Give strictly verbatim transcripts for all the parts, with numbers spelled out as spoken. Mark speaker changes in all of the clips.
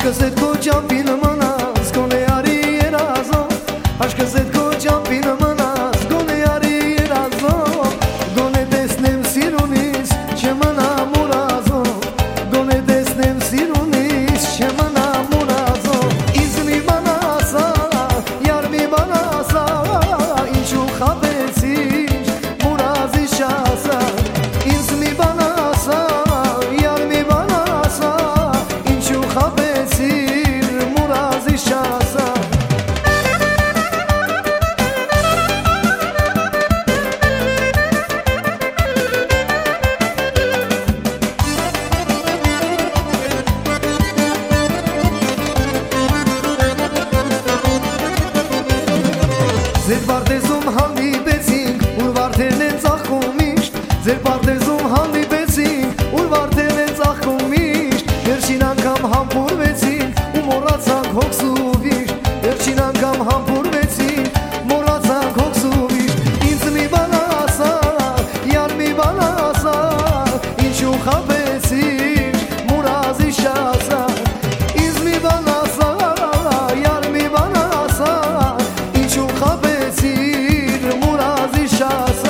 Speaker 1: Aşkăset cu ceampin mâna, scone ari erazo. Aşkăset cu ceampin mâna, scone ari erazo. Gone desnem sirunis, ce mâna murazo. Gone desnem sirunis, ce mâna murazo. İzni bana sa, yar mi bana sa. İnçu habetsiz, murazi şasa. İzni bana sa, yar mi bana sa. İnçu habetsiz, murazi şasa. Ձեր բարտեզում հանդիպեցինք, ուր վարդերն են ծաղկում միշտ. Ձեր բարտեզում հանդիպեցինք, ուր վարդերն են ծաղկում միշտ. Վերջին անգամ համբուրվեցինք ու մոռացանք հոգս ու վիշտ. Վերջին անգամ համբուրվեցինք, մոռացանք հոգս ու վիշտ. Ինձ մի բան ասա, յար մի բան ասա. Ինչու խաբեցիր, մուրազի շասա. Ինձ մի բան ասա, յար մի բան ասա. Ինչու խաբեցիր, մուրազի շասա.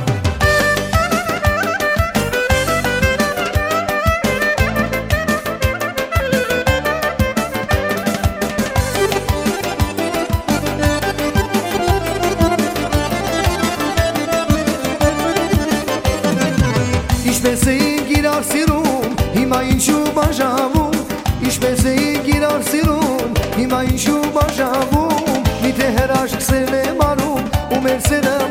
Speaker 1: Ինչպես էինք իրար սիրում, հիմա ինչու բաժավում. Ինչպես էինք իրար սիրում, հիմա ինչու բաժավում. Միթե հրաշք սերն է մարում ու մեր սերը